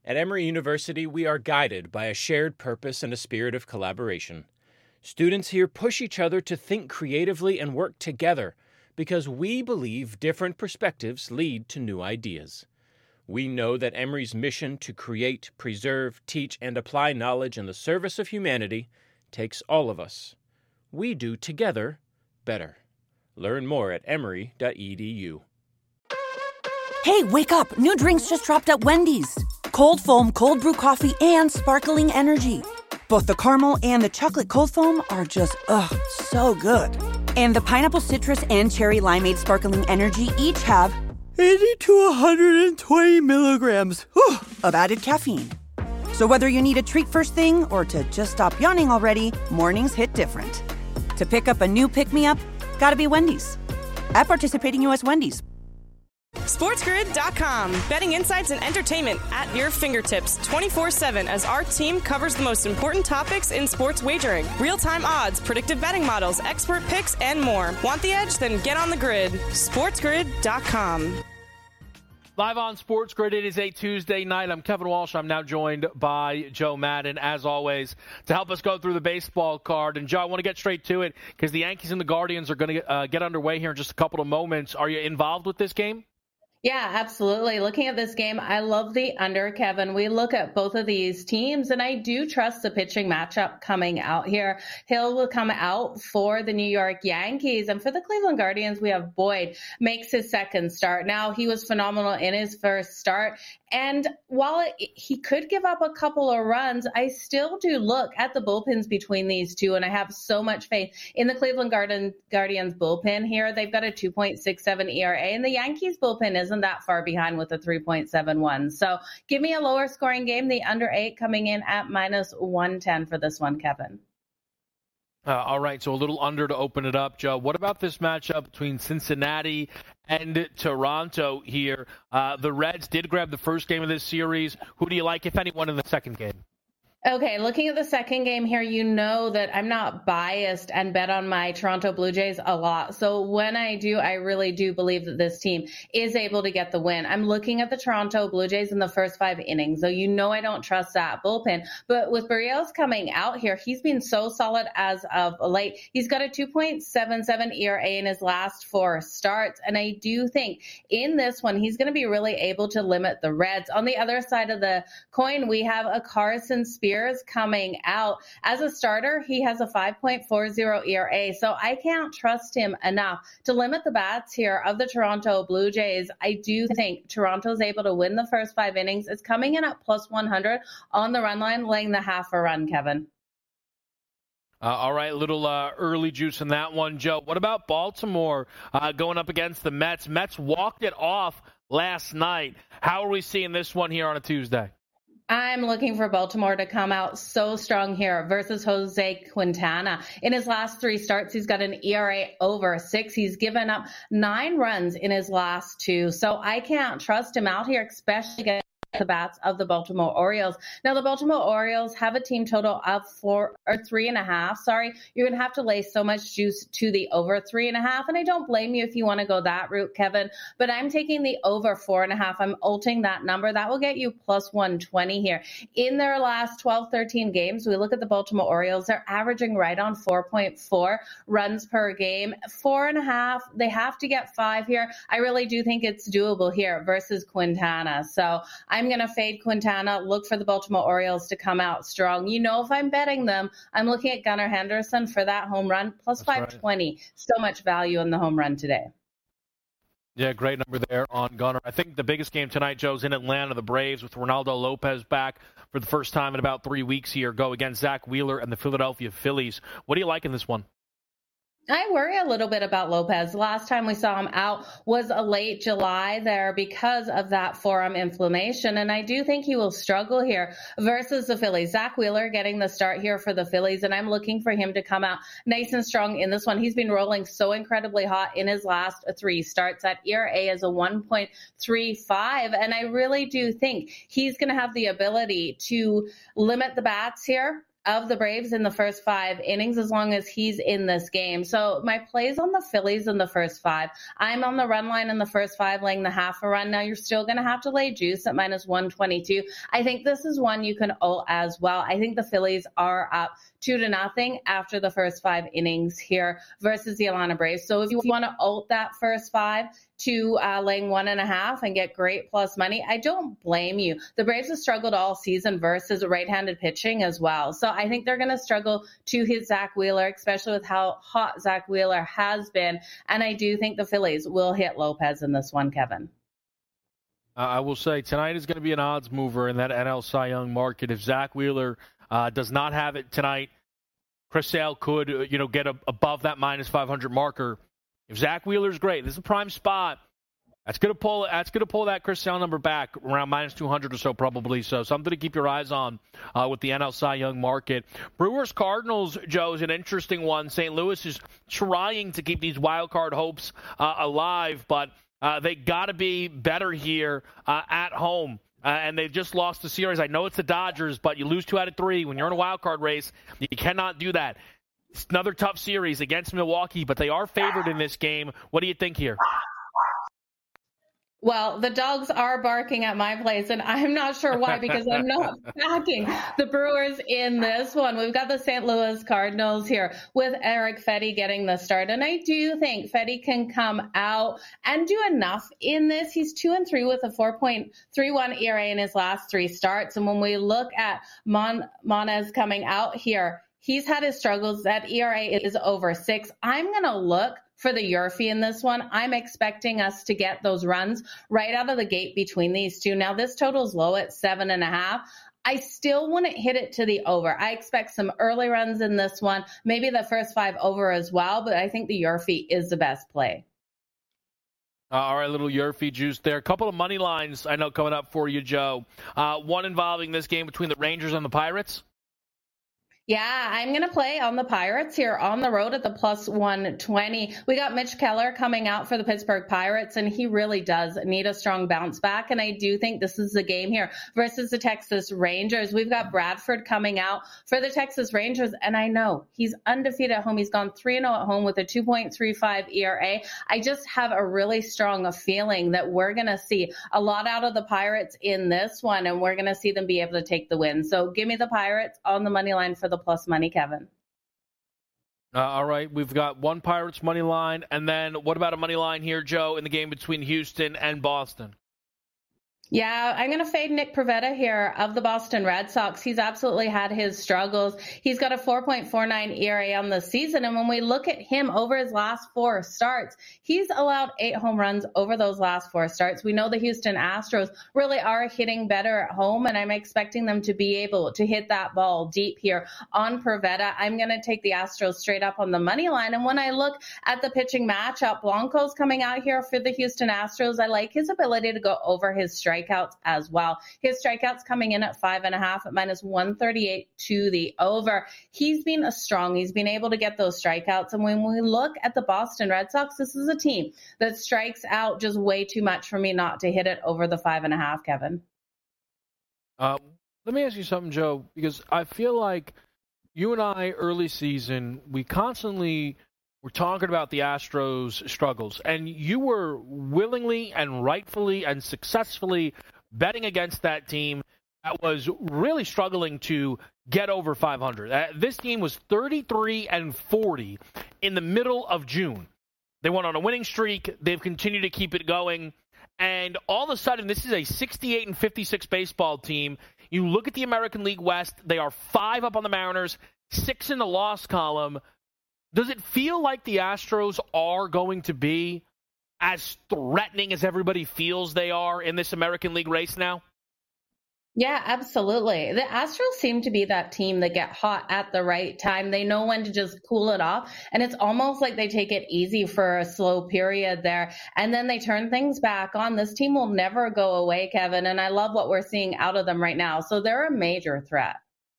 At Emory University, we are guided by a shared purpose and a spirit of collaboration. Students here push each other to think creatively and work together because we believe different perspectives lead to new ideas. We know that Emory's mission to create, preserve, teach, and apply knowledge in the service of humanity takes all of us. We do together better. Learn more at emory.edu. Hey, wake up! New drinks just dropped at Wendy's. Cold foam, cold brew coffee, and sparkling energy. Both the caramel and the chocolate cold foam are just, so good. And the pineapple citrus and cherry limeade sparkling energy each have 80 to 120 milligrams of added caffeine. So whether you need a treat first thing or to just stop yawning already, mornings hit different. To pick up a new pick-me-up, gotta be Wendy's. At participating U.S. Wendy's. SportsGrid.com. Betting insights and entertainment at your fingertips 24/7 as our team covers the most important topics in sports wagering. Real-time odds, predictive betting models, expert picks, and more. Want the edge? Then get on the grid. SportsGrid.com. Live on Sports Grid, it is a Tuesday night. I'm Kevin Walsh. I'm now joined by Joe Madden, as always, to help us go through the baseball card. And, Joe, I want to get straight to it because the Yankees and the Guardians are going to get underway here in just a couple of moments. Are you involved with this game? Yeah, absolutely. Looking at this game, I love the under, Kevin. We look at both of these teams, and I do trust the pitching matchup coming out here. Hill will come out for the New York Yankees, and for the Cleveland Guardians, we have Boyd makes his second start. Now, he was phenomenal in his first start, and while he could give up a couple of runs, I still do look at the bullpens between these two, and I have so much faith in the Cleveland Guardians bullpen here. They've got a 2.67 ERA, and the Yankees bullpen isn't that far behind with a 3.71. So give me a lower scoring game, the under 8 coming in at minus 110 for this one, Kevin. All right, so a little under to open it up, Joe. What about this matchup between Cincinnati and Toronto here? The Reds did grab the first game of this series. Who do you like, if anyone, in the second game? Okay, looking at the second game here, you know that I'm not biased and bet on my Toronto Blue Jays a lot. So when I do, I really do believe that this team is able to get the win. I'm looking at the Toronto Blue Jays in the first 5 innings. So you know I don't trust that bullpen. But with Barrios coming out here, he's been so solid as of late. He's got a 2.77 ERA in his last 4 starts. And I do think in this one, he's going to be really able to limit the Reds. On the other side of the coin, we have a Carson Spears coming out. As a starter, he has a 5.40 ERA, so I can't trust him enough to limit the bats here of the Toronto Blue Jays. I do think Toronto's able to win the first 5 innings. It's coming in at plus 100 on the run line, laying the half a run, Kevin. All right, a little early juice in that one, Joe. What about Baltimore going up against the Mets? Mets walked it off last night. How are we seeing this one here on a Tuesday? I'm looking for Baltimore to come out so strong here versus Jose Quintana. In his last 3 starts, he's got an ERA over 6. He's given up 9 runs in his last 2. So I can't trust him out here, especially against the bats of the Baltimore Orioles. Now, the Baltimore Orioles have a team total of 3.5. Sorry, you're going to have to lay so much juice to the over 3.5. And I don't blame you if you want to go that route, Kevin, but I'm taking the over 4.5. I'm ulting that number. That will get you plus 120 here. In their last 12, 13 games, we look at the Baltimore Orioles. They're averaging right on 4.4 runs per game. 4.5. They have to get 5 here. I really do think it's doable here versus Quintana. So I'm going to fade Quintana, look for the Baltimore Orioles to come out strong. You know, if I'm betting them, I'm looking at Gunnar Henderson for that home run, plus 520. Right. So much value in the home run today. Yeah, great number there on Gunnar. I think the biggest game tonight, Joe's in Atlanta. The Braves with Ronaldo Lopez back for the first time in about 3 weeks here go against Zach Wheeler and the Philadelphia Phillies. What do you like in this one? I worry a little bit about Lopez. Last time we saw him out was a late July there because of that forearm inflammation, and I do think he will struggle here versus the Phillies. Zach Wheeler getting the start here for the Phillies, and I'm looking for him to come out nice and strong in this one. He's been rolling so incredibly hot in his last 3 starts. That ERA is a 1.35, and I really do think he's going to have the ability to limit the bats here of the Braves in the first 5 innings as long as he's in this game. So my play's on the Phillies in the first 5. I'm on the run line in the first 5, laying the half a run. Now you're still going to have to lay juice at minus 122. I think this is one you can ult as well. I think the Phillies are up 2-0 after the first 5 innings here versus the Atlanta Braves. So if you want to ult that first 5 to laying 1.5 and get great plus money, I don't blame you. The Braves have struggled all season versus right-handed pitching as well. So I think they're going to struggle to hit Zach Wheeler, especially with how hot Zach Wheeler has been. And I do think the Phillies will hit Lopez in this one, Kevin. I will say tonight is going to be an odds mover in that NL Cy Young market. If Zach Wheeler does not have it tonight, Chris Sale could, get above that minus 500 marker. If Zach Wheeler's great, this is a prime spot. That's going to pull that Chris Sale number back around minus 200 or so probably. So something to keep your eyes on with the NL Cy Young market. Brewers Cardinals, Joe, is an interesting one. St. Louis is trying to keep these wild card hopes alive, but they got to be better here at home. And they've just lost the series. I know it's the Dodgers, but you lose 2 out of 3. When you're in a wild card race, you cannot do that. It's another tough series against Milwaukee, but they are favored in this game. What do you think here? Well, the dogs are barking at my place, and I'm not sure why, because I'm not backing the Brewers in this one. We've got the St. Louis Cardinals here with Erick Fedde getting the start, and I do think Fedde can come out and do enough in this. He's 2-3 with a 4.31 ERA in his last 3 starts, and when we look at Monez coming out here, he's had his struggles. That ERA is over 6. I'm going to look for the Yurfie in this one. I'm expecting us to get those runs right out of the gate between these two. Now, this total's low at 7.5. I still wouldn't hit it to the over. I expect some early runs in this one, maybe the first 5 over as well, but I think the Yurfie is the best play. All right, little Yurfie juice there. A couple of money lines I know coming up for you, Joe. One involving this game between the Rangers and the Pirates. Yeah, I'm going to play on the Pirates here on the road at the plus 120. We got Mitch Keller coming out for the Pittsburgh Pirates, and he really does need a strong bounce back. And I do think this is the game here versus the Texas Rangers. We've got Bradford coming out for the Texas Rangers, and I know he's undefeated at home. He's gone 3-0 at home with a 2.35 ERA. I just have a really strong feeling that we're going to see a lot out of the Pirates in this one, and we're going to see them be able to take the win. So give me the Pirates on the money line for the plus money, Kevin. All right, we've got one Pirates money line, and then what about a money line here, Joe, in the game between Houston and Boston? Yeah, I'm going to fade Nick Pivetta here of the Boston Red Sox. He's absolutely had his struggles. He's got a 4.49 ERA on the season. And when we look at him over his last 4 starts, he's allowed 8 home runs over those last 4 starts. We know the Houston Astros really are hitting better at home, and I'm expecting them to be able to hit that ball deep here on Pivetta. I'm going to take the Astros straight up on the money line. And when I look at the pitching matchup, Blanco's coming out here for the Houston Astros. I like his ability to go over his strikeouts as well. His strikeouts coming in at 5.5 at minus 138 to the over. He's been strong. He's been able to get those strikeouts. And when we look at the Boston Red Sox, this is a team that strikes out just way too much for me not to hit it over the 5.5, Kevin. Let me ask you something, Joe, because I feel like you and I early season, we constantly were talking about the Astros' struggles, and you were willingly and rightfully and successfully betting against that team that was really struggling to get over 500. This team was 33-40 in the middle of June. They went on a winning streak. They've continued to keep it going. And all of a sudden, this is a 68-56 baseball team. You look at the American League West, they are 5 up on the Mariners, 6 in the loss column. Does it feel like the Astros are going to be as threatening as everybody feels they are in this American League race now? Yeah, absolutely. The Astros seem to be that team that get hot at the right time. They know when to just cool it off. And it's almost like they take it easy for a slow period there. And then they turn things back on. This team will never go away, Kevin. And I love what we're seeing out of them right now. So they're a major threat.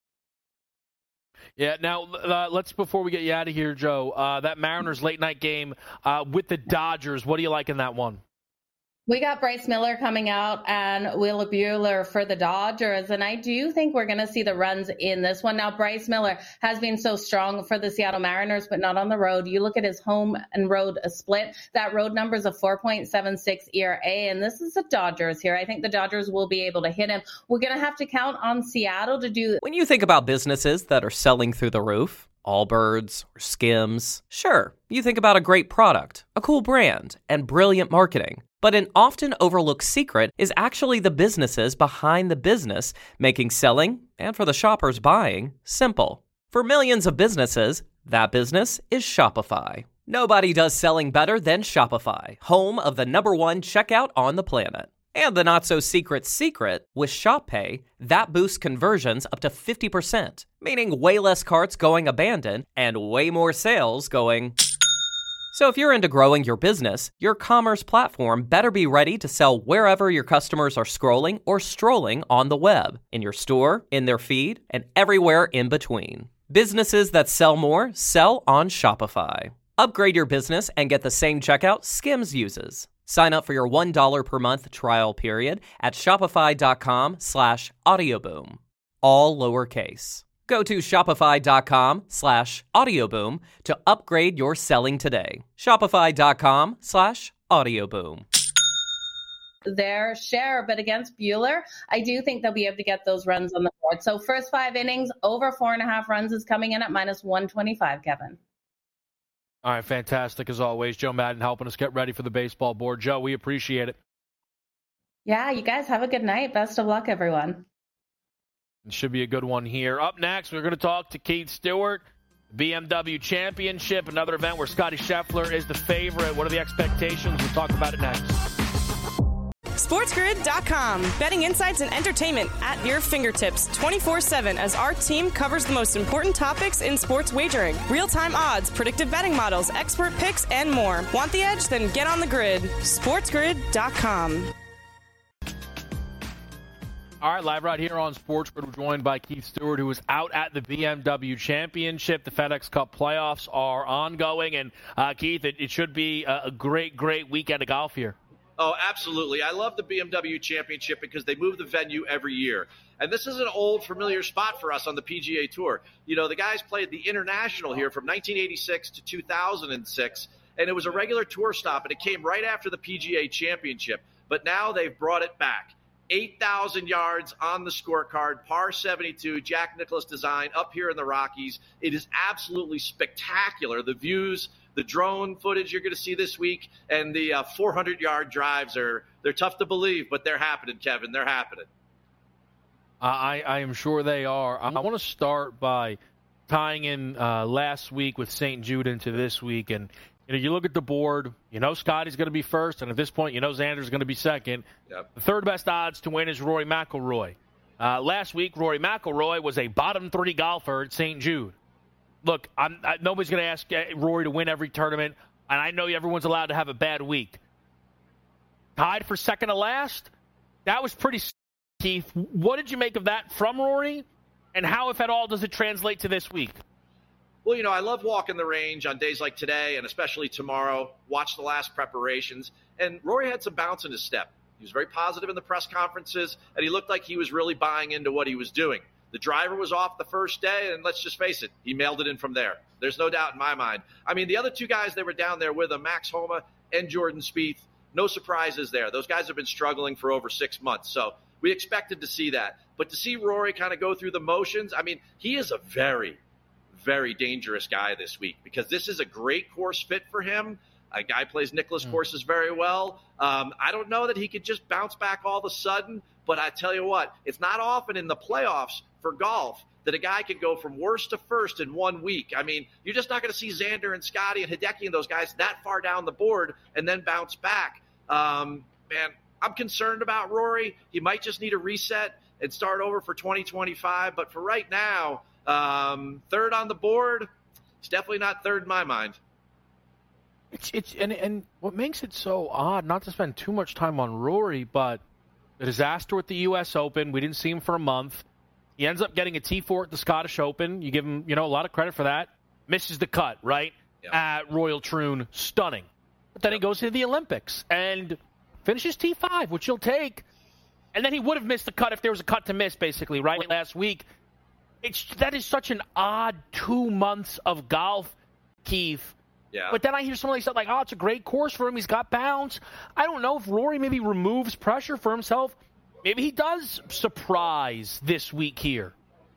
Yeah, now, let's, before we get you out of here, Joe, that Mariners late-night game with the Dodgers, what do you like in that one? We got Bryce Miller coming out and Wheeler Buehler for the Dodgers, and I do think we're going to see the runs in this one. Now, Bryce Miller has been so strong for the Seattle Mariners, but not on the road. You look at his home and road split. That road number is a 4.76 ERA, and this is the Dodgers here. I think the Dodgers will be able to hit him. We're going to have to count on Seattle to do. When you think about businesses that are selling through the roof, Allbirds or Skims, sure, you think about a great product, a cool brand, and brilliant marketing. But an often overlooked secret is actually the businesses behind the business, making selling, and for the shoppers buying, simple. For millions of businesses, that business is Shopify. Nobody does selling better than Shopify, home of the #1 checkout on the planet. And the not-so-secret secret, with Shop Pay, that boosts conversions up to 50%, meaning way less carts going abandoned and way more sales going. So if you're into growing your business, your commerce platform better be ready to sell wherever your customers are scrolling or strolling on the web, in your store, in their feed, and everywhere in between. Businesses that sell more sell on Shopify. Upgrade your business and get the same checkout Skims uses. Sign up for your $1 per month trial period at shopify.com/audioboom. All lowercase. Go to shopify.com/audioboom to upgrade your selling today. Shopify.com/audioboom. Their share, but against Buehler, I do think they'll be able to get those runs on the board. So first 5 innings, over 4.5 runs is coming in at -125, Kevin. All right, fantastic as always. Joe Madden helping us get ready for the baseball board. Joe, we appreciate it. Yeah, you guys have a good night. Best of luck, everyone. It should be a good one here. Up next, we're going to talk to Keith Stewart, BMW Championship, another event where Scotty Scheffler is the favorite. What are the expectations? We'll talk about it next. SportsGrid.com. Betting insights and entertainment at your fingertips 24/7 as our team covers the most important topics in sports wagering. Real-time odds, predictive betting models, expert picks, and more. Want the edge? Then get on the grid. SportsGrid.com. All right, live right here on Sports Grid. We're joined by Keith Stewart, who is out at the BMW Championship. The FedEx Cup playoffs are ongoing. And, Keith, it should be a great, great weekend of golf here. Oh, absolutely. I love the BMW Championship because they move the venue every year. And this is an old, familiar spot for us on the PGA Tour. You know, the guys played the International here from 1986 to 2006, and it was a regular tour stop, and it came right after the PGA Championship. But now they've brought it back. 8,000 yards on the scorecard, par 72, Jack Nicklaus design up here in the Rockies. It is absolutely spectacular. The views, the drone footage you're going to see this week, and the 400-yard drives they're tough to believe, but they're happening, Kevin. They're happening. I am sure they are. I want to start by tying in last week with St. Jude into this week, and you look at the board, Scotty's going to be first, and at this point, Xander's going to be second. Yep. The third best odds to win is Rory McIlroy. Last week, Rory McIlroy was a bottom 3 golfer at St. Jude. Look, nobody's going to ask Rory to win every tournament, and I know everyone's allowed to have a bad week. Tied for second to last? That was pretty, Keith. What did you make of that from Rory, and how, if at all, does it translate to this week? Well, I love walking the range on days like today and especially tomorrow, watch the last preparations. And Rory had some bounce in his step. He was very positive in the press conferences, and he looked like he was really buying into what he was doing. The driver was off the first day, and let's just face it, he mailed it in from there. There's no doubt in my mind. I mean, the other two guys that were down there with him, Max Homa and Jordan Spieth, no surprises there. Those guys have been struggling for over 6 months, so we expected to see that. But to see Rory kind of go through the motions, I mean, he is a very, very dangerous guy this week because this is a great course fit for him. A guy plays Nicklaus courses very well. I don't know that he could just bounce back all of a sudden, but I tell you what, it's not often in the playoffs for golf that a guy can go from worst to first in 1 week. I mean, you're just not going to see Xander and Scotty and Hideki and those guys that far down the board and then bounce back. Man, I'm concerned about Rory. He might just need a reset and start over for 2025. But for right now, third on the board, it's definitely not third in my mind. And what makes it so odd, not to spend too much time on Rory, but the disaster with the U.S. Open, we didn't see him for a month. He ends up getting a T4 at the Scottish Open. You give him, a lot of credit for that. Misses the cut, right? Yep. At Royal Troon. Stunning. But then he goes to the Olympics. And finishes T5, which he'll take. And then he would have missed the cut if there was a cut to miss, basically, right? Last week. That is such an odd 2 months of golf, Keith. Yeah. But then I hear somebody say, like, oh, it's a great course for him. He's got bounce. I don't know if Rory maybe removes pressure for himself. Maybe he does surprise this week here.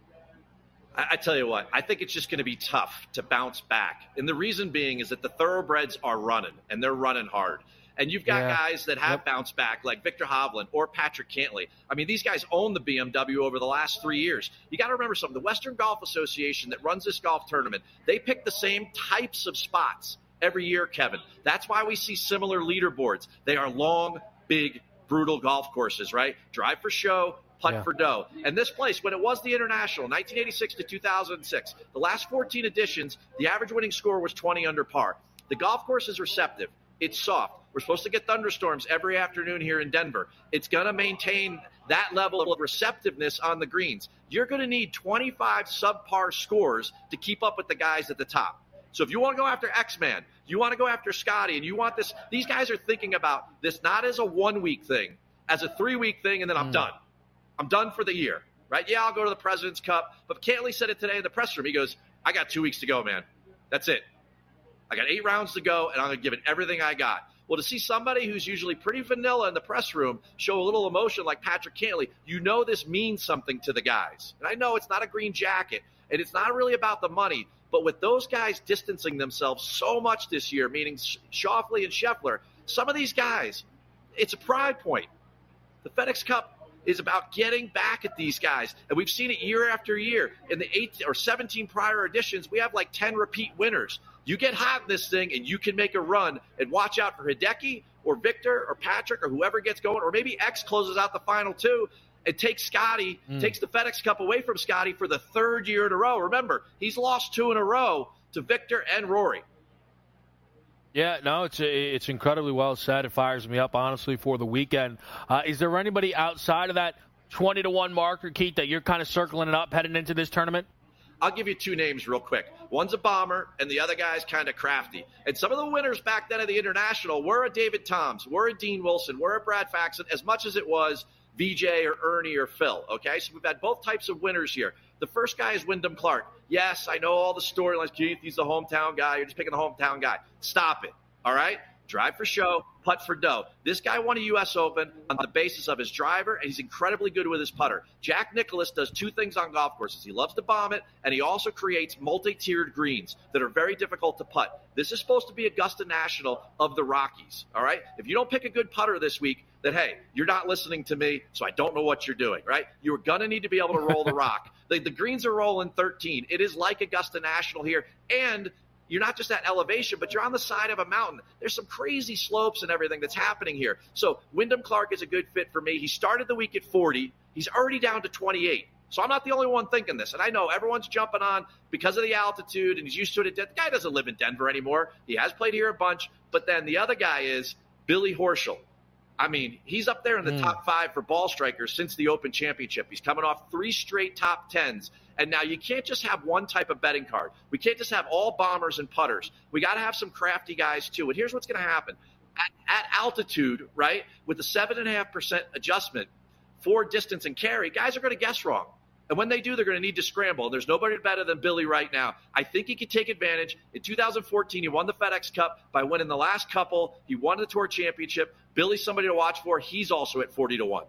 I tell you what, I think it's just going to be tough to bounce back. And the reason being is that the thoroughbreds are running, and they're running hard. And you've got guys that have bounced back, like Victor Hovland or Patrick Cantlay. I mean, these guys own the BMW over the last 3 years. You got to remember something. The Western Golf Association that runs this golf tournament, they pick the same types of spots every year, Kevin. That's why we see similar leaderboards. They are long, big, brutal golf courses, right? Drive for show, putt for dough. And this place, when it was the International, 1986 to 2006, the last 14 editions, the average winning score was 20 under par. The golf course is receptive. It's soft. We're supposed to get thunderstorms every afternoon here in Denver. It's going to maintain that level of receptiveness on the greens. You're going to need 25 subpar scores to keep up with the guys at the top. So if you want to go after X-Man, you want to go after Scotty, and you want this, these guys are thinking about this not as a 1 week thing, as a 3 week thing, and then I'm done. I'm done for the year, right? Yeah, I'll go to the President's Cup. But Cantlay said it today in the press room. He goes, I got 2 weeks to go, man. That's it. I got 8 rounds to go, and I'm going to give it everything I got. Well, to see somebody who's usually pretty vanilla in the press room show a little emotion like Patrick Cantlay, you know this means something to the guys. And I know it's not a green jacket, and it's not really about the money, but with those guys distancing themselves so much this year, meaning Schauffele and Scheffler, some of these guys, it's a pride point. The FedEx Cup is about getting back at these guys, and we've seen it year after year. In the 8 or 17 prior editions, we have like 10 repeat winners. You get hot in this thing, and you can make a run, and watch out for Hideki or Victor or Patrick or whoever gets going, or maybe X closes out the final two and takes Scotty, takes the FedEx Cup away from Scotty for the 3rd year in a row. Remember, he's lost 2 in a row to Victor and Rory. Yeah, no, it's incredibly well said. It fires me up, honestly, for the weekend. Is there anybody outside of that 20-1 marker, Keith, that you're kind of circling it up heading into this tournament? I'll give you 2 names real quick. One's a bomber, and the other guy's kind of crafty. And some of the winners back then at the International were a David Toms, were a Dean Wilson, were a Brad Faxon, as much as it was VJ or Ernie or Phil, okay? So we've had both types of winners here. The first guy is Wyndham Clark. Yes, I know all the storylines. Keith, he's the hometown guy. You're just picking the hometown guy. Stop it, all right? Drive for show, putt for dough. This guy won a U.S. Open on the basis of his driver, and he's incredibly good with his putter. Jack Nicklaus does 2 things on golf courses. He loves to bomb it, and he also creates multi-tiered greens that are very difficult to putt. This is supposed to be Augusta National of the Rockies, all right? If you don't pick a good putter this week, then, hey, you're not listening to me, so I don't know what you're doing, right? You're going to need to be able to roll the rock. The greens are rolling 13. It is like Augusta National here, and you're not just at elevation, but you're on the side of a mountain. There's some crazy slopes and everything that's happening here. So Wyndham Clark is a good fit for me. He started the week at 40. He's already down to 28. So I'm not the only one thinking this. And I know everyone's jumping on because of the altitude, and he's used to it. The guy doesn't live in Denver anymore. He has played here a bunch. But then the other guy is Billy Horschel. I mean, he's up there in the top 5 for ball strikers since the Open Championship. He's coming off 3 straight top 10s. And now you can't just have one type of betting card. We can't just have all bombers and putters. We got to have some crafty guys, too. And here's what's going to happen. At altitude, right, with the 7.5% adjustment for distance and carry, guys are going to guess wrong. And when they do, they're going to need to scramble. There's nobody better than Billy right now. I think he could take advantage. In 2014, he won the FedEx Cup by winning the last couple. He won the Tour Championship. Billy's somebody to watch for. He's also at 40-1.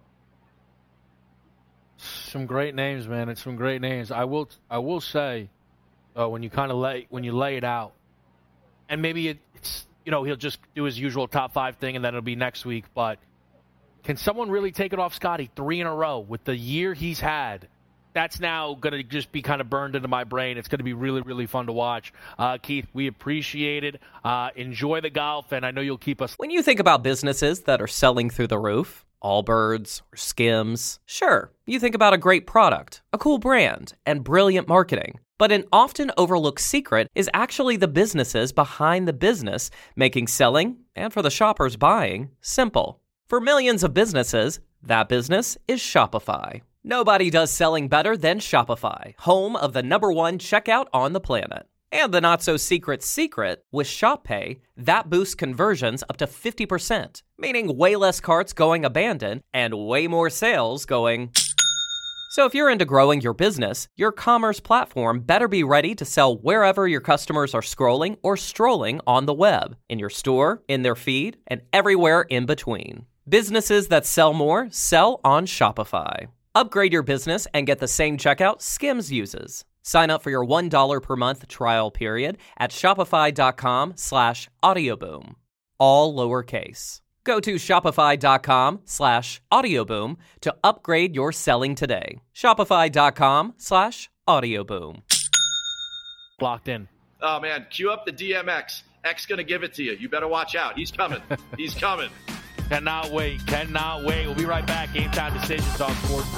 Some great names, man. It's some great names. I will say, when you kind of lay it out, and maybe it's he'll just do his usual top 5 thing, and then it'll be next week. But can someone really take it off Scotty 3 in a row with the year he's had? That's now going to just be kind of burned into my brain. It's going to be really, really fun to watch. Keith, we appreciate it. Enjoy the golf, and I know you'll keep us. When you think about businesses that are selling through the roof, Allbirds or Skims, sure, you think about a great product, a cool brand, and brilliant marketing. But an often overlooked secret is actually the businesses behind the business, making selling, and for the shoppers buying, simple. For millions of businesses, that business is Shopify. Nobody does selling better than Shopify, home of the #1 checkout on the planet. And the not-so-secret secret, with Shop Pay, that boosts conversions up to 50%, meaning way less carts going abandoned and way more sales going... So if you're into growing your business, your commerce platform better be ready to sell wherever your customers are scrolling or strolling on the web, in your store, in their feed, and everywhere in between. Businesses that sell more sell on Shopify. Upgrade your business and get the same checkout Skims uses. Sign up for your $1 per month trial period at shopify.com/audioboom. All lowercase. Go to shopify.com/audioboom to upgrade your selling today. Shopify.com/audioboom. Locked in. Oh, man, cue up the DMX. X going to give it to you. You better watch out. He's coming. He's coming. Cannot wait. We'll be right back. Game Time Decisions on Sports.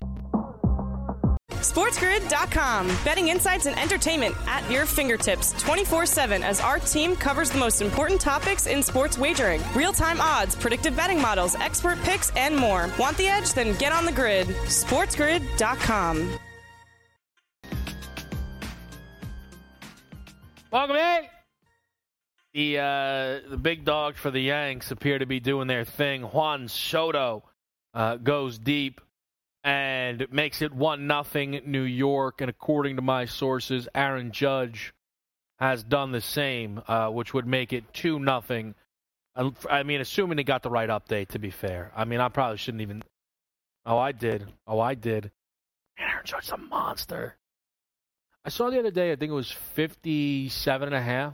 SportsGrid.com. Betting insights and entertainment at your fingertips 24/7 as our team covers the most important topics in sports wagering. Real-time odds, predictive betting models, expert picks, and more. Want the edge? Then get on the grid. SportsGrid.com. Welcome in. The big dogs for the Yanks appear to be doing their thing. Juan Soto goes deep and makes it 1-0 New York. And according to my sources, Aaron Judge has done the same, which would make it 2-0. I mean, assuming he got the right update, to be fair. I mean, I probably shouldn't even... Oh, I did. And Aaron Judge's a monster. I saw the other day, I think it was 57.5.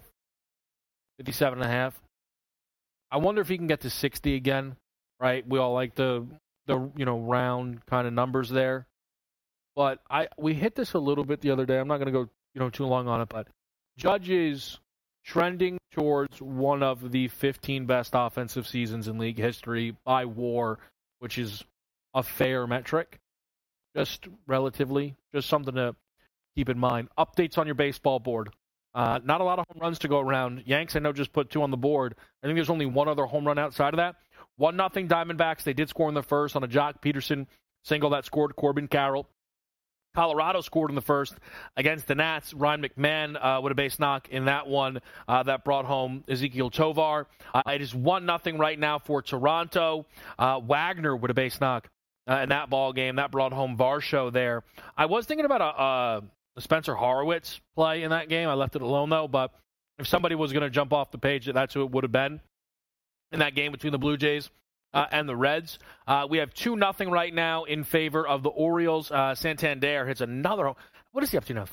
57.5. I wonder if he can get to 60 again, right? We all like the round kind of numbers there. But we hit this a little bit the other day. I'm not going to go too long on it, but Judge is trending towards one of the 15 best offensive seasons in league history by WAR, which is a fair metric, just relatively, just something to keep in mind. Updates on your baseball board. Not a lot of home runs to go around. Yanks, I know, just put 2 on the board. I think there's only one other home run outside of that. 1-0 Diamondbacks. They did score in the first on a Jock Peterson single that scored Corbin Carroll. Colorado scored in the first against the Nats. Ryan McMahon with a base knock in that one that brought home Ezekiel Tovar. It is 1-0 right now for Toronto. Wagner with a base knock in that ball game. That brought home Varsho there. I was thinking about a Spencer Horwitz play in that game. I left it alone, though. But if somebody was going to jump off the page, that's who it would have been in that game between the Blue Jays and the Reds. We have 2-0 right now in favor of the Orioles. Santander hits another. What is he up to now?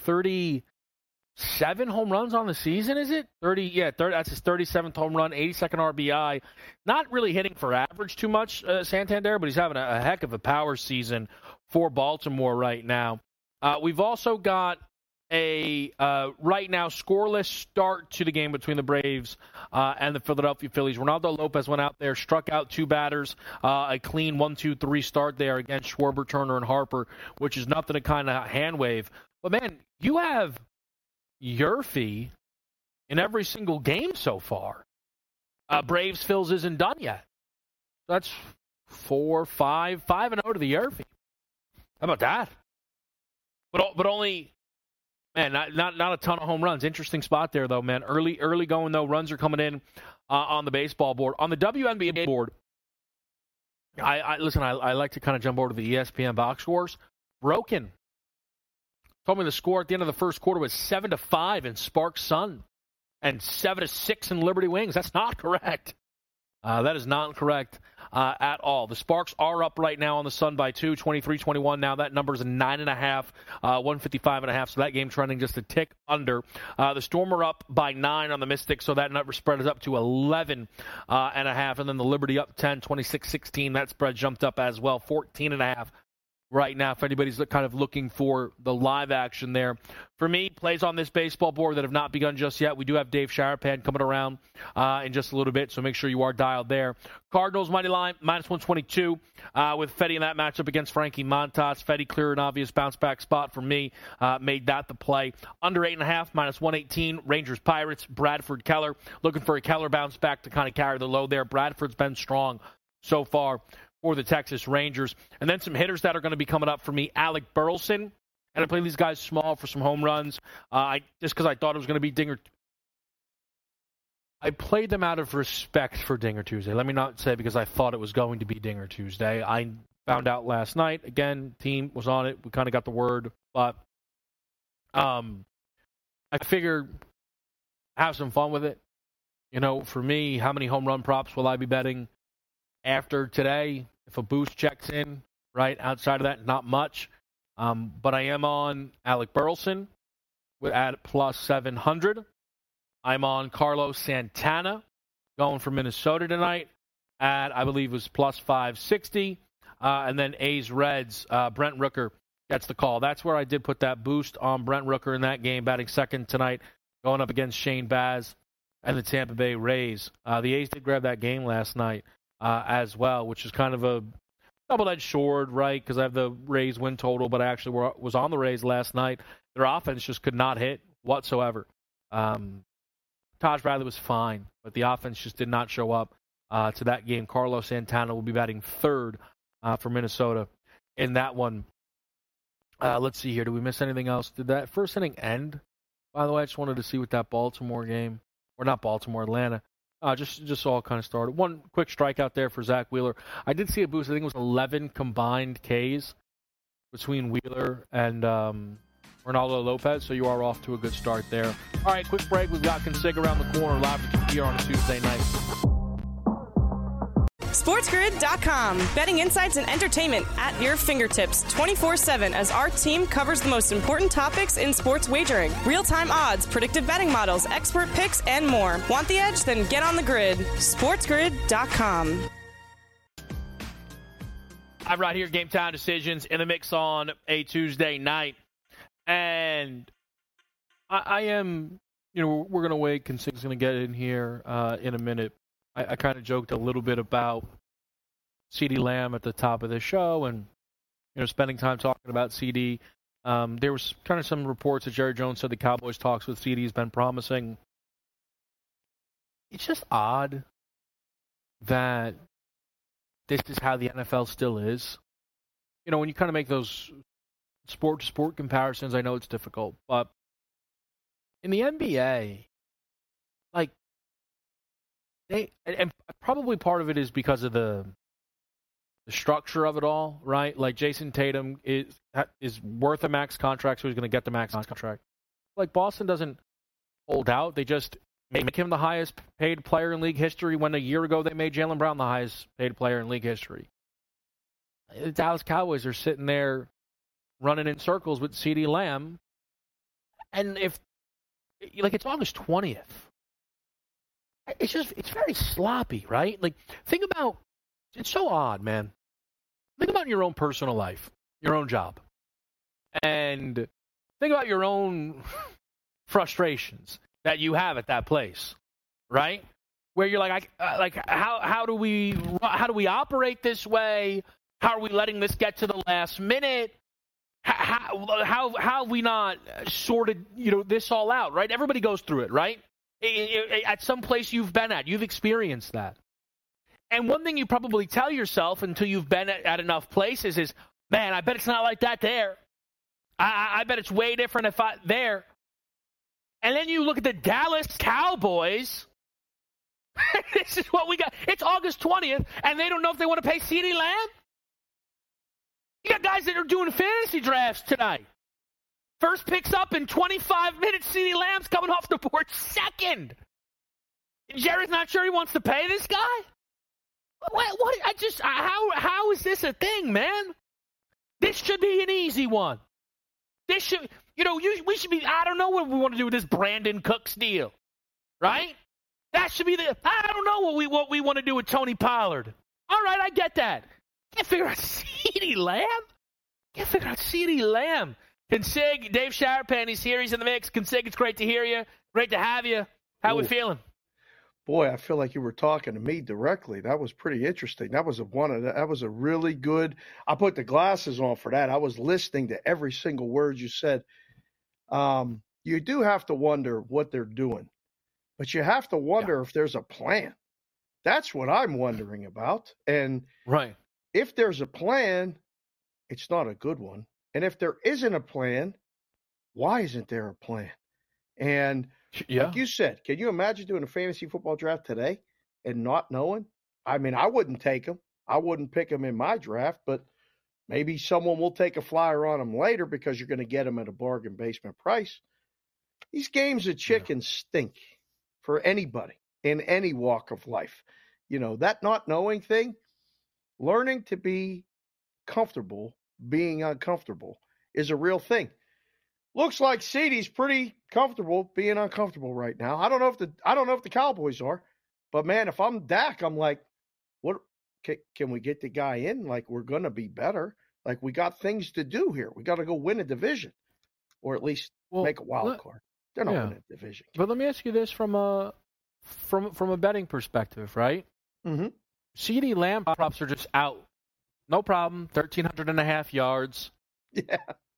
37 home runs on the season, is it? 30. Yeah, that's his 37th home run, 82nd RBI. Not really hitting for average too much, Santander, but he's having a heck of a power season for Baltimore right now. We've also got a right now scoreless start to the game between the Braves and the Philadelphia Phillies. Ronaldo Lopez went out there, struck out 2 batters, a clean 1-2-3 start there against Schwarber, Turner, and Harper, which is nothing to kind of hand wave. But, man, you have Yurfee in every single game so far. Braves Phils isn't done yet. That's 5-0 to the Yurfee. How about that? But only, man, not a ton of home runs. Interesting spot there, though, man. Early going, though. Runs are coming in on the baseball board. On the WNBA board, I like to kind of jump over to the ESPN box scores. Broken told me the score at the end of the first quarter was 7-5 in Sparks Sun and 7-6 in Liberty Wings. That's not correct. That is not correct at all. The Sparks are up right now on the Sun by 2, 23-21. Now that number is a 9.5, 155.5. So that game trending just a tick under. The Storm are up by 9 on the Mystics, so that number spread is up to 11.5. And then the Liberty up 10, 26-16. That spread jumped up as well, 14.5. Right now, if anybody's kind of looking for the live action there. For me, plays on this baseball board that have not begun just yet. We do have Dave Sharapan coming around in just a little bit, so make sure you are dialed there. Cardinals money line, -122 with Fedde in that matchup against Frankie Montas. Fedde clear an obvious bounce-back spot for me. Made that the play. Under 8.5, -118. Rangers Pirates, Bradford Keller. Looking for a Keller bounce-back to kind of carry the load there. Bradford's been strong so far for the Texas Rangers. And then some hitters that are going to be coming up for me. Alec Burleson And I played these guys small for some home runs. Just because I thought it was going to be Dinger. I played them out of respect for Dinger Tuesday. Let me not say because I thought it was going to be Dinger Tuesday. I found out last night. Again, team was on it. We kind of got the word. But I figured have some fun with it. For me, how many home run props will I be betting after today? If a boost checks in, right? Outside of that, not much. But I am on Alec Burleson at plus 700. I'm on Carlos Santana going for Minnesota tonight at, I believe, it was plus 560. And then A's Reds, Brent Rooker gets the call. That's where I did put that boost on Brent Rooker in that game, batting second tonight, going up against Shane Baz and the Tampa Bay Rays. The A's did grab that game last night as well, which is kind of a double-edged sword, right? Because I have the Rays win total, but I actually was on the Rays last night. Their offense just could not hit whatsoever. Taj Bradley was fine, but the offense just did not show up to that game. Carlos Santana will be batting third for Minnesota in that one. Let's see here. Did we miss anything else? Did that first inning end? By the way, I just wanted to see what that Baltimore game, or not Baltimore, Atlanta, just all kind of started. One quick strikeout there for Zach Wheeler. I did see a boost. I think it was 11 combined Ks between Wheeler and Ronaldo Lopez, so you are off to a good start there. All right, quick break. We've got Consig around the corner live here on a Tuesday night. SportsGrid.com. Betting insights and entertainment at your fingertips 24/7 as our team covers the most important topics in sports wagering. Real-time odds, predictive betting models, expert picks, and more. Want the edge? Then get on the grid. SportsGrid.com. I'm right here, Game Time Decisions in the mix on a Tuesday night. And I am, we're going to wait. Consig's going to get in here in a minute. I kind of joked a little bit about CeeDee Lamb at the top of the show and, spending time talking about CeeDee. There was kind of some reports that Jerry Jones said the Cowboys talks with CeeDee has been promising. It's just odd that this is how the NFL still is. When you kind of make those sport-to-sport comparisons, I know it's difficult, but in the NBA, and probably part of it is because of the structure of it all, right? Like Jason Tatum is worth a max contract, so he's going to get the max contract. Like Boston doesn't hold out; they just make him the highest paid player in league history. When a year ago they made Jaylen Brown the highest paid player in league history. The Dallas Cowboys are sitting there running in circles with CeeDee Lamb, and it's August 20th. It's very sloppy, right? Think about, it's so odd, man. Think about your own personal life, your own job, and think about your own frustrations that you have at that place, right? Where you're how do we operate this way? How are we letting this get to the last minute? How have we not sorted this all out, right? Everybody goes through it, right? At some place you've been at, you've experienced that. And one thing you probably tell yourself until you've been at enough places is, man, I bet it's not like that there. I bet it's way different there. And then you look at the Dallas Cowboys. This is what we got. It's August 20th, and they don't know if they want to pay CeeDee Lamb. You got guys that are doing fantasy drafts tonight. First picks up in 25 minutes. CeeDee Lamb's coming off the board second. Jerry's not sure he wants to pay this guy? What? How is this a thing, man? This should be an easy one. This should, we should be, I don't know what we want to do with this Brandon Cooks deal, right? That should be I don't know what we want to do with Tony Pollard. All right, I get that. Can't figure out CeeDee Lamb. Consig, Dave Sharapan, he's here. He's in the mix. Consig, it's great to hear you. Great to have you. How we feeling? Boy, I feel like you were talking to me directly. That was pretty interesting. That was a really good. I put the glasses on for that. I was listening to every single word you said. You do have to wonder what they're doing, but you have to wonder if there's a plan. That's what I'm wondering about. And right, if there's a plan, it's not a good one. And if there isn't a plan, why isn't there a plan? And like you said, can you imagine doing a fantasy football draft today and not knowing? I mean, I wouldn't take him. I wouldn't pick him in my draft, but maybe someone will take a flyer on him later because you're going to get him at a bargain basement price. These games of chicken stink for anybody in any walk of life. You know, that not knowing thing, learning to be comfortable being uncomfortable is a real thing. Looks like CeeDee's pretty comfortable being uncomfortable right now. I don't know if the Cowboys are, but man, if I'm Dak, I'm like, what can we get the guy in? Like, we're going to be better. Like, we got things to do here. We got to go win a division, or at least make a wild card. They're not winning a division. But let me ask you this from a betting perspective, right? Mm-hmm. CeeDee Lamb props are just out. No problem. 1,300.5 yards. Yeah.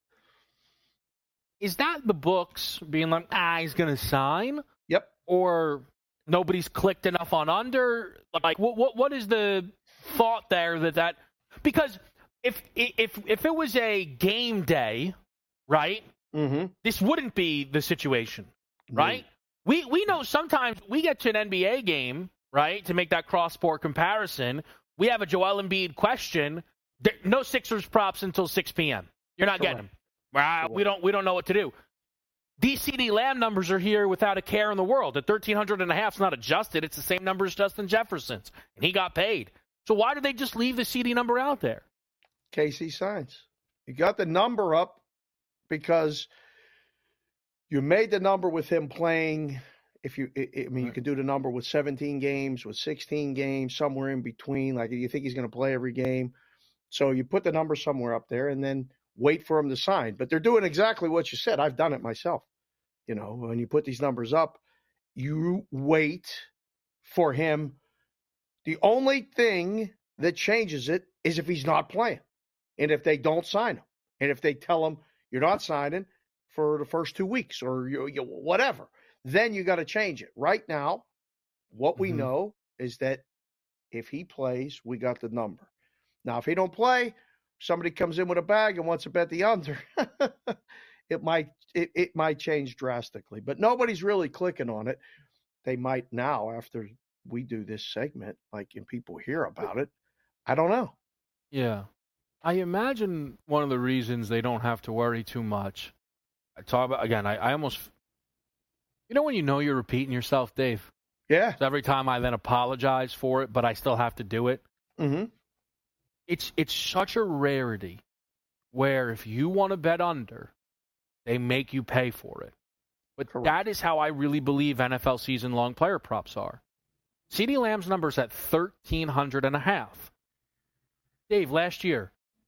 Is that the books being like, he's going to sign? Yep. Or nobody's clicked enough on under? Like, what is the thought there that because if it was a game day, right? Mm-hmm. This wouldn't be the situation, right? Mm-hmm. We know sometimes we get to an NBA game, right, to make that cross-sport comparison. We have a Joel Embiid question. No Sixers props until 6 p.m. You're not getting them. We don't know what to do. These CeeDee Lamb numbers are here without a care in the world. The 1,300.5 is not adjusted. It's the same number as Justin Jefferson's, and he got paid. So why do they just leave the CeeDee number out there? KC signs. You got the number up because you made the number with him playing. You can do the number with 17 games, with 16 games, somewhere in between. Like, you think he's going to play every game. So you put the number somewhere up there and then wait for him to sign. But they're doing exactly what you said. I've done it myself. You know, when you put these numbers up, you wait for him. The only thing that changes it is if he's not playing and if they don't sign him and if they tell him you're not signing for the first 2 weeks or whatever, then you got to change it. Right now, what we know is that if he plays, we got the number. Now, if he don't play, somebody comes in with a bag and wants to bet the under, it might change drastically. But nobody's really clicking on it. They might now after we do this segment, and people hear about it. I don't know. Yeah. I imagine one of the reasons they don't have to worry too much. I talk about, again, I almost, when you know you're repeating yourself, Dave? Yeah. So every time I then apologize for it, but I still have to do it. Mm-hmm. It's such a rarity where if you want to bet under, they make you pay for it. But Correct. That is how I really believe NFL season-long player props are. CeeDee Lamb's number's at 1,300.5. Dave, last year,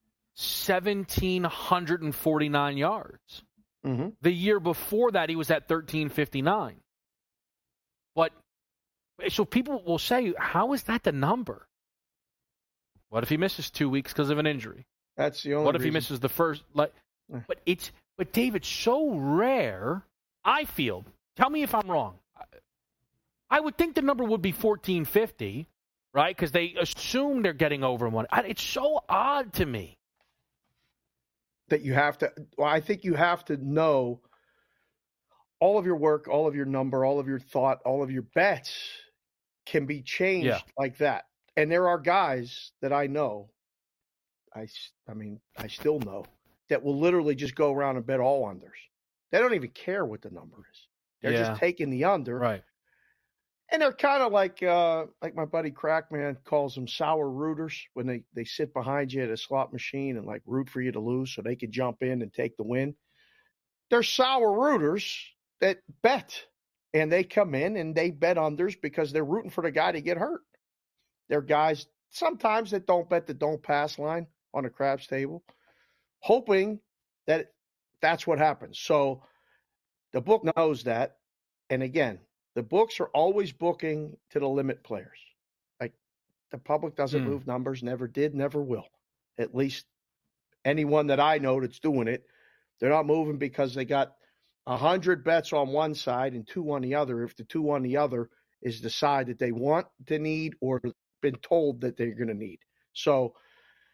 1,749 yards. Mm-hmm. The year before that, he was at 1,359. But so people will say, how is that the number? What if he misses 2 weeks because of an injury? That's the only What if reason. he misses the first? But Dave, it's so rare. I feel. Tell me if I'm wrong. I would think the number would be 1,450, right? Because they assume they're getting over one. It's so odd to me that you have to. Well, I think you have to know all of your work, all of your number, all of your thought, all of your bets can be changed like that. And there are guys that I know, I still know, that will literally just go around and bet all unders. They don't even care what the number is. They're just taking the under. Right. And they're kind of like my buddy Crackman calls them sour rooters when they sit behind you at a slot machine and root for you to lose so they can jump in and take the win. They're sour rooters that bet. And they come in and they bet unders because they're rooting for the guy to get hurt. They're guys sometimes that don't bet the don't pass line on a craps table, hoping that that's what happens. So the book knows that. And again, the books are always booking to the limit players. The public doesn't move numbers, never did, never will. At least anyone that I know that's doing it, they're not moving because they got 100 bets on one side and 2 on the other. If the 2 on the other is the side that they want to need or been told that they're going to need. So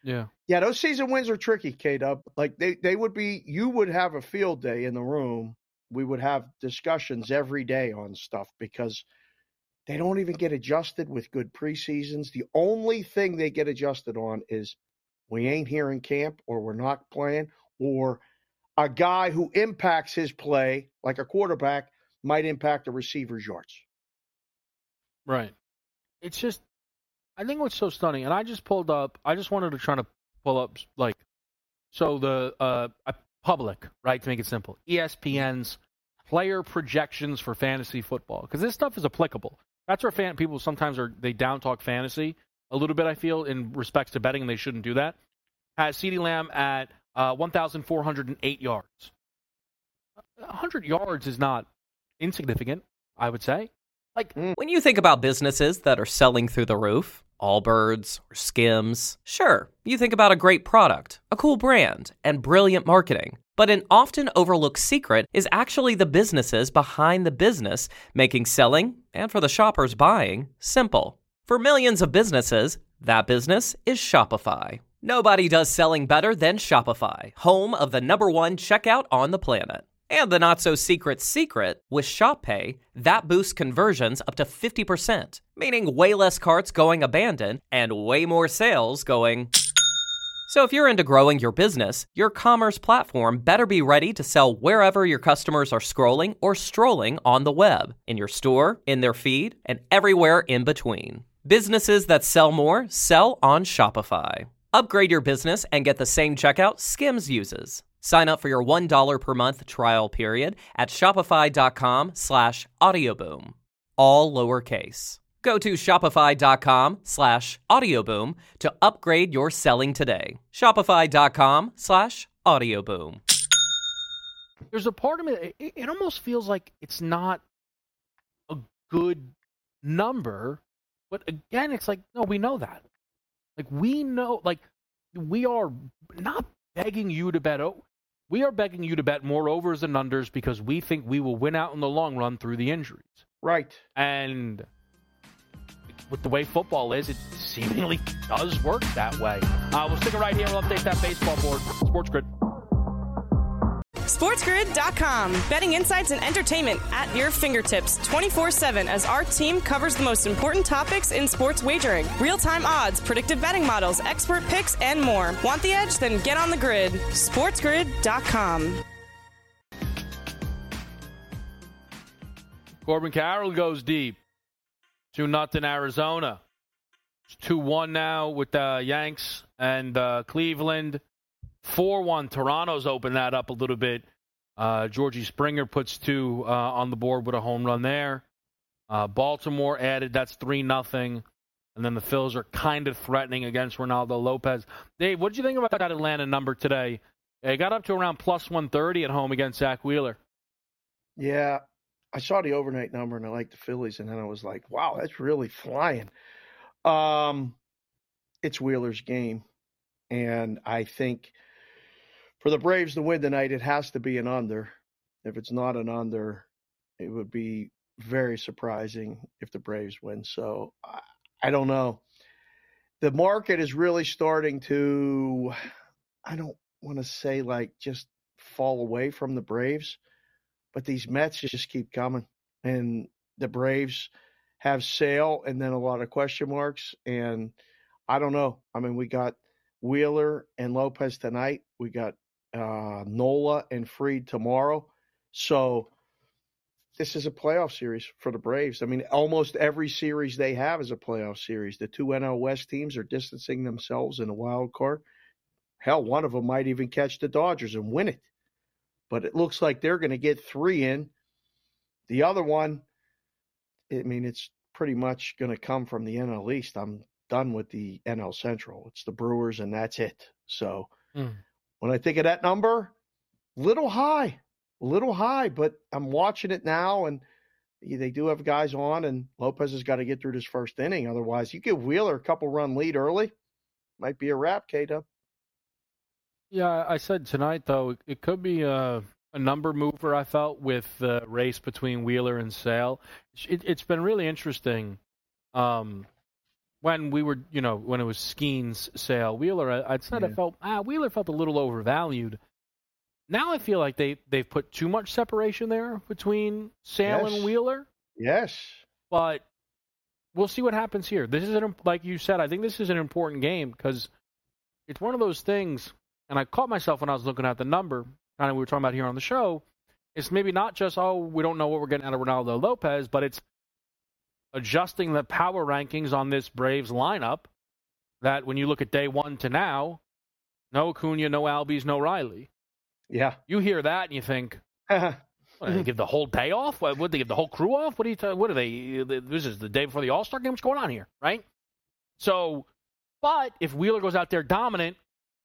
Yeah. Yeah, those season wins are tricky, K-Dub. Like they would be, you would have a field day in the room. We would have discussions every day on stuff because they don't even get adjusted with good preseasons. The only thing they get adjusted on is we ain't here in camp, or we're not playing, or a guy who impacts his play, like a quarterback, might impact a receiver's yards. Right. It's just, I think what's so stunning, and I just wanted to try to pull up, like, so the public, right, to make it simple, ESPN's player projections for fantasy football, because this stuff is applicable. That's where people sometimes they down-talk fantasy a little bit, I feel, in respects to betting, and they shouldn't do that. Has CeeDee Lamb at 1,408 yards. 100 yards is not insignificant, I would say. Like, when you think about businesses that are selling through the roof, Allbirds or Skims, sure, you think about a great product, a cool brand, and brilliant marketing. But an often overlooked secret is actually the businesses behind the business, making selling, and for the shoppers buying, simple. For millions of businesses, that business is Shopify. Nobody does selling better than Shopify, home of the #1 checkout on the planet. And the not-so-secret secret, with Shop Pay, that boosts conversions up to 50%, meaning way less carts going abandoned and way more sales going... So if you're into growing your business, your commerce platform better be ready to sell wherever your customers are scrolling or strolling on the web, in your store, in their feed, and everywhere in between. Businesses that sell more sell on Shopify. Upgrade your business and get the same checkout Skims uses. Sign up for your $1 per month trial period at shopify.com/audioboom. All lowercase. Go to shopify.com/audioboom to upgrade your selling today. Shopify.com/audioboom. There's a part of me, it almost feels like it's not a good number, but again, it's like, no, we know that. Like, we know, like, we are not begging you to bet. We are begging you to bet more overs and unders because we think we will win out in the long run through the injuries. Right. And with the way football is, it seemingly does work that way. We'll stick it right here. We'll update that baseball board. Sports Grid. SportsGrid.com. Betting insights and entertainment at your fingertips 24/7 as our team covers the most important topics in sports wagering. Real-time odds, predictive betting models, expert picks, and more. Want the edge? Then get on the grid. SportsGrid.com. Corbin Carroll goes deep. 2-0 Arizona. It's 2-1 now with the Yanks and Cleveland. 4-1. Toronto's opened that up a little bit. Georgie Springer puts 2 on the board with a home run there. Baltimore added. That's 3-0. And then the Phils are kind of threatening against Ronaldo Lopez. Dave, what did you think about that Atlanta number today? It got up to around plus 130 at home against Zach Wheeler. Yeah, I saw the overnight number, and I liked the Phillies, and then I was like, wow, that's really flying. It's Wheeler's game, and I think for the Braves to win tonight, it has to be an under. If it's not an under, it would be very surprising if the Braves win. So I don't know. The market is really starting to, I don't want to say like just fall away from the Braves, but these Mets just keep coming. And the Braves have Sale and then a lot of question marks. And I don't know. I mean, we got Wheeler and Lopez tonight. We got Nola and Fried tomorrow. So this is a playoff series for the Braves. I mean, almost every series they have is a playoff series. The 2 NL West teams are distancing themselves in a wild card. Hell, one of them might even catch the Dodgers and win it. But it looks like they're going to get 3 in. The other one, I mean, it's pretty much going to come from the NL East. I'm done with the NL Central. It's the Brewers, and that's it. So when I think of that number, little high, but I'm watching it now, and they do have guys on, and Lopez has got to get through this first inning. Otherwise, you give Wheeler a couple-run lead early, might be a wrap, K-Dub. Yeah, I said tonight, though, it could be a number mover, I felt, with the race between Wheeler and Sale. It's been really interesting. when we were, when it was Skeen's sale, Wheeler, I'd said Wheeler felt a little overvalued. Now I feel like they've put too much separation there between Sale and Wheeler. Yes. But we'll see what happens here. This is, like you said, I think this is an important game because it's one of those things, and I caught myself when I was looking at the number, kind of we were talking about here on the show, it's maybe not just, we don't know what we're getting out of Ronaldo Lopez, but it's adjusting the power rankings on this Braves lineup that when you look at day one to now, no Acuna, no Albies, no Riley. Yeah. You hear that and you think, what, do they give the whole day off? Would they give the whole crew off? What are they? This is the day before the All-Star game. What's going on here, right? So, but if Wheeler goes out there dominant,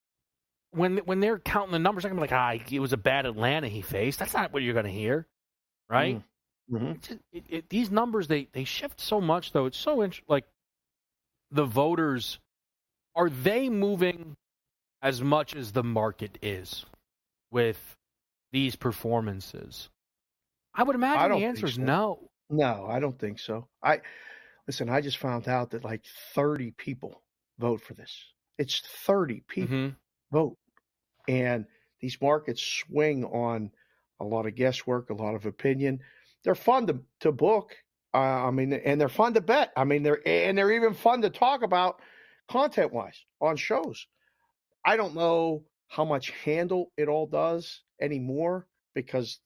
when they're counting the numbers, they're going to be like, it was a bad Atlanta he faced. That's not what you're going to hear, right? Mm-hmm. These numbers, they shift so much, though. It's so interesting. Like, the voters, are they moving as much as the market is with these performances? I would imagine the answer is no. No, I don't think so. I just found out that like 30 people vote for this. It's 30 people vote. And these markets swing on a lot of guesswork, a lot of opinion. They're fun to book. And they're fun to bet. They're even fun to talk about content-wise on shows. I don't know how much handle it all does anymore because,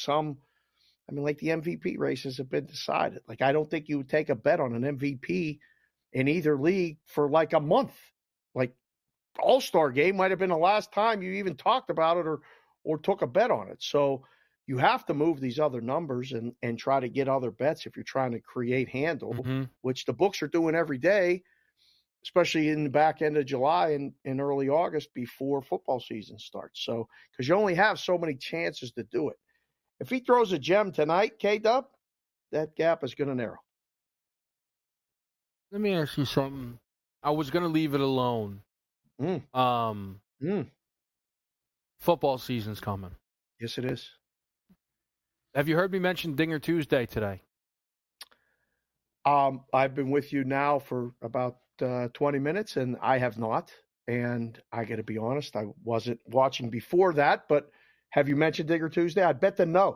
like the MVP races have been decided. Like, I don't think you would take a bet on an MVP in either league for like a month. Like, All-Star game might have been the last time you even talked about it or took a bet on it. So you have to move these other numbers and try to get other bets if you're trying to create handle, which the books are doing every day, especially in the back end of July and early August before football season starts. So, because you only have so many chances to do it. If he throws a gem tonight, K-Dub, that gap is going to narrow. Let me ask you something. I was going to leave it alone. Football season's coming. Yes, it is. Have you heard me mention Dinger Tuesday today? I've been with you now for about 20 minutes, and I have not. And I got to be honest, I wasn't watching before that. But have you mentioned Dinger Tuesday? I bet the no.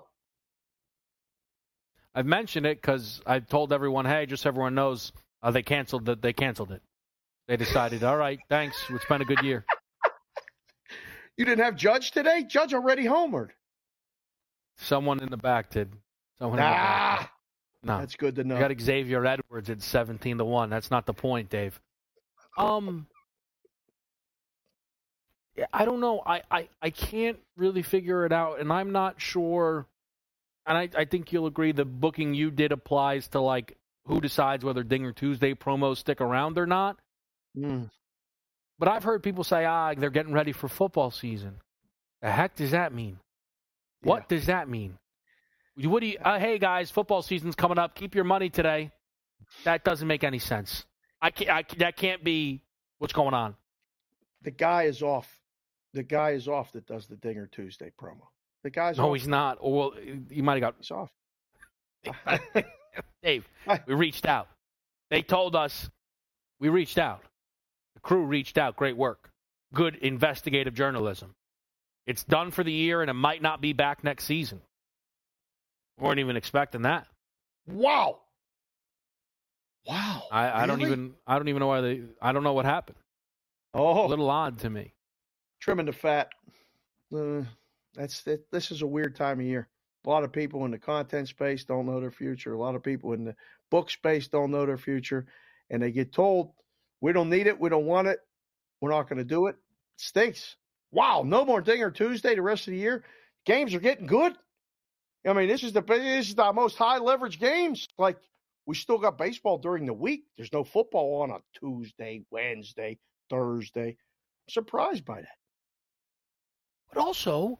I've mentioned it because I told everyone, hey, just so everyone knows, they canceled it. They decided, all right, thanks. It's been a good year. You didn't have Judge today? Judge already homered. Someone in the back did. No. That's good to know. You got Xavier Edwards at 17-1. That's not the point, Dave. I don't know. I can't really figure it out, and I'm not sure. And I think you'll agree the booking you did applies to, like, who decides whether Dinger Tuesday promos stick around or not. But I've heard people say, they're getting ready for football season. The heck does that mean? Yeah. What does that mean? What do you? Hey guys, football season's coming up. Keep your money today. That doesn't make any sense. That can't be what's going on. The guy is off. The guy is off that does the Dinger Tuesday promo. The guy's off. No, he's not. Well, you might have got. He's off. Dave, we reached out. They told us we reached out. The crew reached out. Great work. Good investigative journalism. It's done for the year, and it might not be back next season. Weren't even expecting that. Wow. I don't even know why I don't know what happened. Oh, a little odd to me. Trimming the fat. This is a weird time of year. A lot of people in the content space don't know their future. A lot of people in the book space don't know their future, and they get told, "We don't need it. We don't want it. We're not going to do it." It stinks. Wow, no more Dinger Tuesday the rest of the year. Games are getting good. I mean, this is the most high leverage games. Like, we still got baseball during the week. There's no football on a Tuesday, Wednesday, Thursday. I'm surprised by that. But also,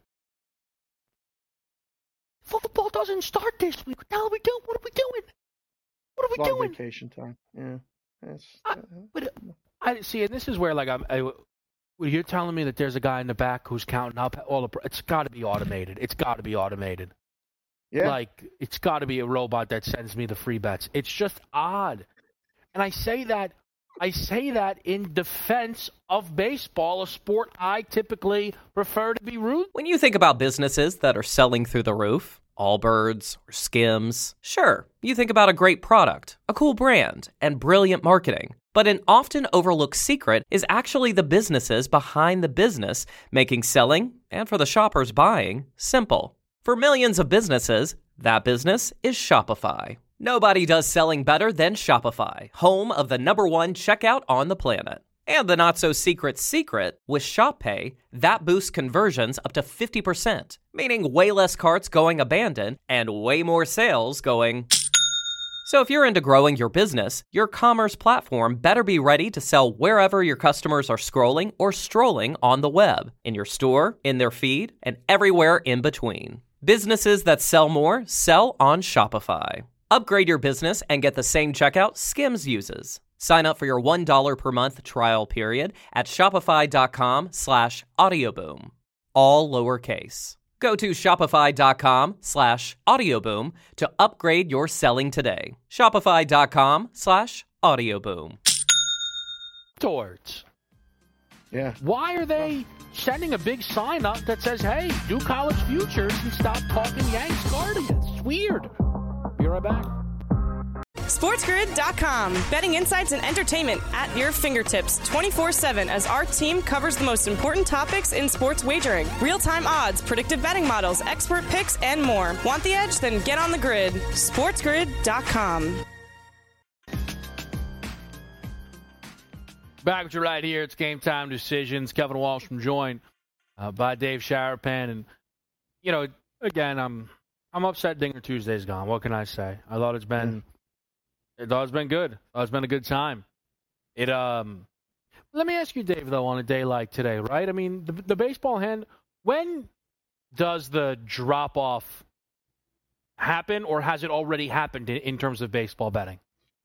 football doesn't start this week. What the hell are we doing? What are we doing? What are we doing? Vacation time. Yeah. But I see, and this is where, like, well, you're telling me that there's a guy in the back who's counting up all the. It's got to be automated. It's got to be automated. Yeah. Like, it's got to be a robot that sends me the free bets. It's just odd. And I say that I say that in defense of baseball, a sport I typically prefer to be rooted. When you think about businesses that are selling through the roof, Allbirds or Skims, sure, you think about a great product, a cool brand, and brilliant marketing. But an often overlooked secret is actually the businesses behind the business, making selling, and for the shoppers buying, simple. For millions of businesses, that business is Shopify. Nobody does selling better than Shopify, home of the #1 checkout on the planet. And the not-so-secret secret, with Shop Pay, that boosts conversions up to 50%, meaning way less carts going abandoned and way more sales going... So if you're into growing your business, your commerce platform better be ready to sell wherever your customers are scrolling or strolling on the web, in your store, in their feed, and everywhere in between. Businesses that sell more sell on Shopify. Upgrade your business and get the same checkout Skims uses. Sign up for your $1 per month trial period at shopify.com/audioboom. All lowercase. Go to shopify.com/audioboom to upgrade your selling today. Shopify.com/audioboom. Towards. Yeah. Why are they sending a big sign up that says, hey, do college futures and stop talking Yanks Guardians? It's weird. Be right back. SportsGrid.com. Betting insights and entertainment at your fingertips 24/7 as our team covers the most important topics in sports wagering. Real-time odds, predictive betting models, expert picks, and more. Want the edge? Then get on the grid. SportsGrid.com. Back with you right here. It's Game Time Decisions. Kevin Walsh from joined by Dave Sharapan. And, you know, again, I'm upset Dinger Tuesday's gone. What can I say? I thought it's been good. It's been a good time. Let me ask you, Dave, though, on a day like today, right? I mean, the baseball hand, when does the drop-off happen, or has it already happened in terms of baseball betting?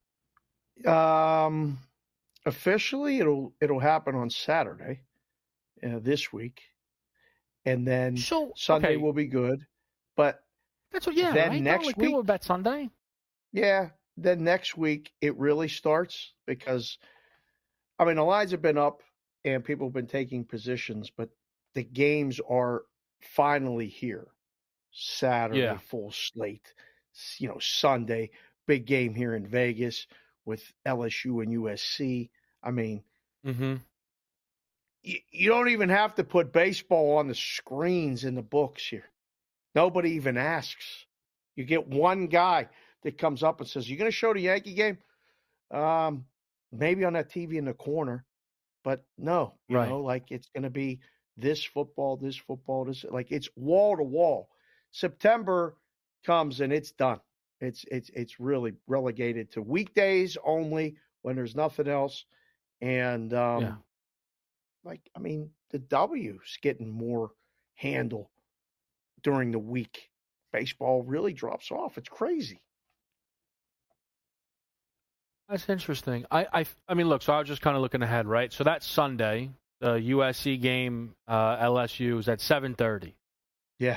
Officially, it'll happen on Saturday this week, and then Sunday will be good. But that's what, then right? next week, people bet Sunday. Yeah, then next week it really starts because, I mean, the lines have been up and people have been taking positions, but the games are finally here. Saturday, full slate. You know, Sunday, big game here in Vegas with LSU and USC. I mean, you don't even have to put baseball on the screens in the books here. Nobody even asks. You get one guy that comes up and says, "You going to show the Yankee game?" Maybe on that TV in the corner, but no, you know, like it's going to be this football, like it's wall to wall. September comes and it's done. It's really relegated to weekdays only when there's nothing else. And like, I mean, the W's getting more handle during the week. Baseball really drops off. It's crazy. That's interesting. I mean, look, so I was just kind of looking ahead, right? So that's Sunday. The USC game, LSU, is at 7:30. Yeah.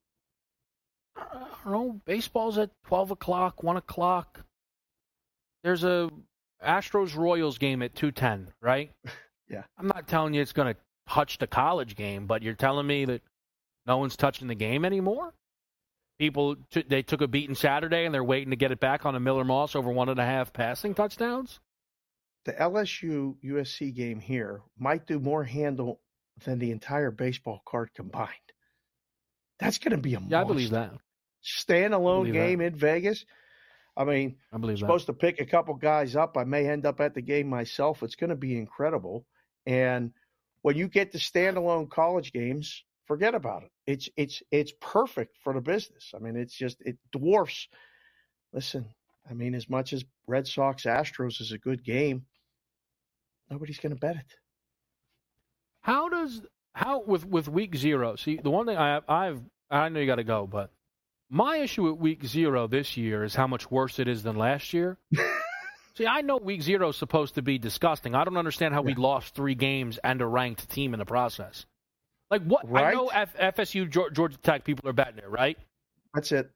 I don't know. Baseball's at 12 o'clock, 1 o'clock. There's a Astros-Royals game at 2:10, right? Yeah. I'm not telling you it's going to touch the college game, but you're telling me that no one's touching the game anymore? People, they took a beating Saturday, and they're waiting to get it back on a Miller Moss over 1.5 passing touchdowns? The LSU-USC game here might do more handle than the entire baseball card combined. That's going to be a monster. I believe that. Standalone game in Vegas. I mean, I'm supposed to pick a couple guys up. I may end up at the game myself. It's going to be incredible. And when you get to standalone college games, forget about it. It's perfect for the business. I mean, it dwarfs. Listen, I mean, as much as Red Sox Astros is a good game, nobody's going to bet it. How with week 0? See, the one thing I know you got to go, but my issue with week 0 this year is how much worse it is than last year. See, I know week 0 is supposed to be disgusting. I don't understand how we lost 3 games and a ranked team in the process. Like what? Right? I know FSU, Georgia Tech people are betting it, right? That's it.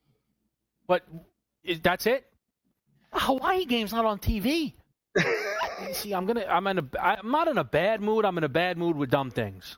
But that's it? The Hawaii game's not on TV. See, I'm not in a bad mood. I'm in a bad mood with dumb things.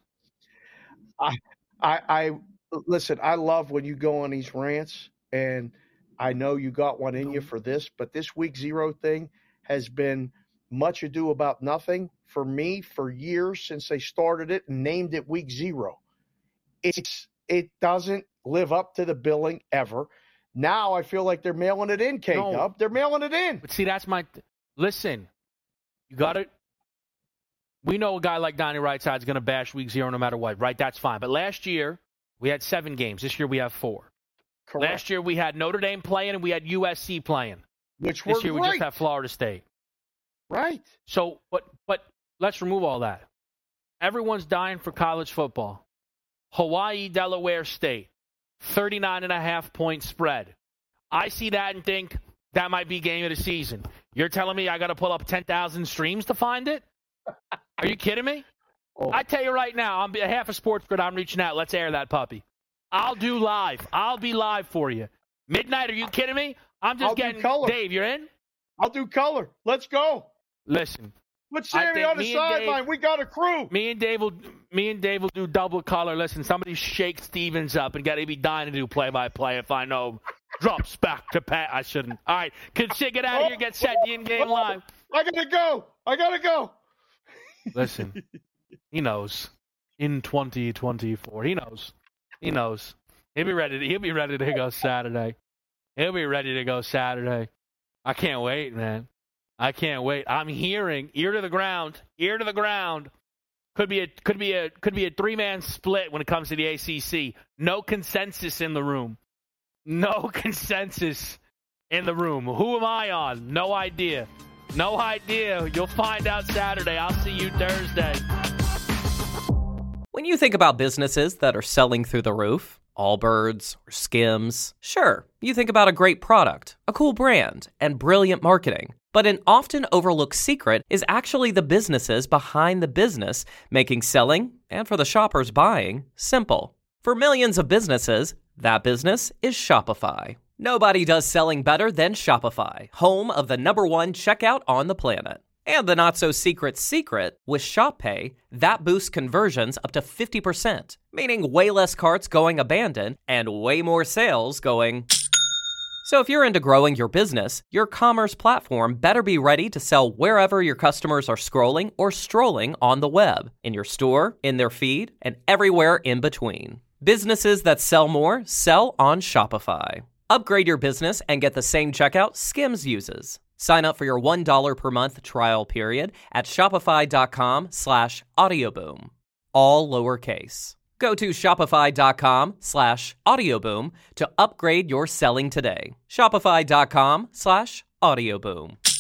I listen, I love when you go on these rants, and I know you got one in you for this, but this week zero thing has been much ado about nothing for me for years since they started it and named it week zero. It doesn't live up to the billing ever. Now I feel like they're mailing it in, K-Dub. No. They're mailing it in. But see, that's listen, you got it. We know a guy like Donnie Rightside is going to bash week zero no matter what, right? That's fine. But last year, we had 7 games. This year, we have 4. Correct. Last year, we had Notre Dame playing and we had USC playing. Which were This year, great. we just have Florida State. Right. So, but let's remove all that. Everyone's dying for college football. Hawaii, Delaware State, 39.5-point spread. I see that and think that might be game of the season. You're telling me I got to pull up 10,000 streams to find it? Are you kidding me? Oh. I tell you right now, on behalf of Sports Grid, I'm reaching out. Let's air that puppy. I'll do live. I'll be live for you. Midnight, are you kidding me? I'm just getting color. Dave, you're in? I'll do color. Let's go. Listen. Put Sammy on the sideline. We got a crew. Me and Dave will do double color. Listen, somebody shake Stevens up and got to be dying to do play-by-play if I know. Drops back to Pat. I shouldn't. All right. Get out of here. Get set. The in-game live. I got to go. Listen. He knows. In 2024. He knows. He'll be ready to go Saturday. I can't wait, man. I can't wait. I'm hearing ear to the ground. Could be a 3-man split when it comes to the ACC. No consensus in the room. Who am I on? No idea. You'll find out Saturday. I'll see you Thursday. When you think about businesses that are selling through the roof, Allbirds or Skims, sure, you think about a great product, a cool brand, and brilliant marketing. But an often overlooked secret is actually the businesses behind the business, making selling, and for the shoppers buying, simple. For millions of businesses, that business is Shopify. Nobody does selling better than Shopify, home of the #1 checkout on the planet. And the not-so-secret secret, with Shop Pay, that boosts conversions up to 50%, meaning way less carts going abandoned and way more sales going... So if you're into growing your business, your commerce platform better be ready to sell wherever your customers are scrolling or strolling on the web, in your store, in their feed, and everywhere in between. Businesses that sell more sell on Shopify. Upgrade your business and get the same checkout Skims uses. Sign up for your $1 per month trial period at shopify.com/audioboom. All lowercase. Go to shopify.com/audioboom to upgrade your selling today. Shopify.com/audioboom.